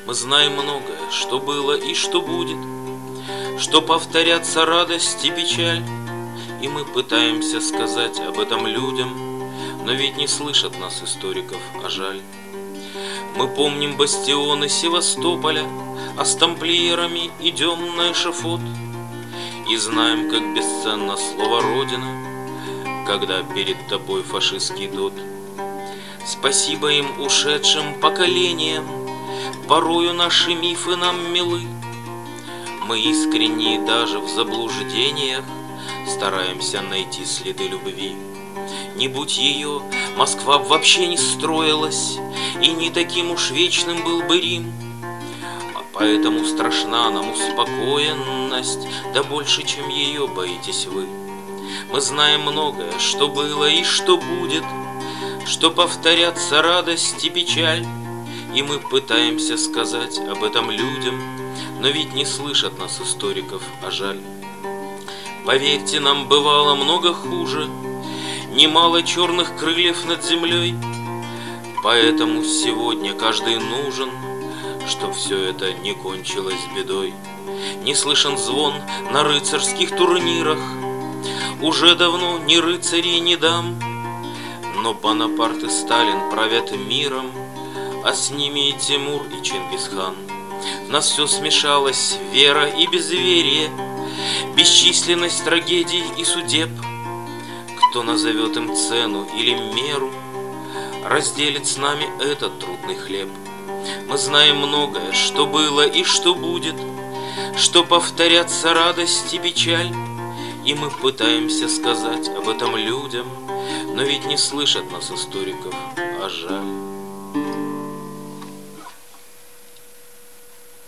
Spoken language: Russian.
Мы знаем многое, что было и что будет, что повторятся радость и печаль. И мы пытаемся сказать об этом людям, но ведь не слышат нас историков, а жаль. Мы помним бастионы Севастополя, а с тамплиерами идем на эшафот. И знаем, как бесценно слово «Родина», когда перед тобой фашистский дот. Спасибо им, ушедшим поколениям, порою наши мифы нам милы. Мы искренние даже в заблуждениях, стараемся найти следы любви. Не будь ее, Москва б вообще не строилась, и не таким уж вечным был бы Рим. А поэтому страшна нам успокоенность, да больше, чем ее боитесь вы. Мы знаем многое, что было и что будет, что повторятся радость и печаль. И мы пытаемся сказать об этом людям, но ведь не слышат нас историков, а жаль. Поверьте, нам бывало много хуже, немало черных крыльев над землей. Поэтому сегодня каждый нужен, чтоб все это не кончилось бедой. Не слышен звон на рыцарских турнирах, уже давно ни рыцарей, ни дам. Но Бонапарт и Сталин правят миром, а с ними и Тимур, и Чингисхан. В нас все смешалось, вера и безверие, бесчисленность трагедий и судеб. Кто назовет им цену или меру, разделит с нами этот трудный хлеб. Мы знаем многое, что было и что будет, что повторятся радость и печаль. И мы пытаемся сказать об этом людям, но ведь не слышат нас историков, а жаль.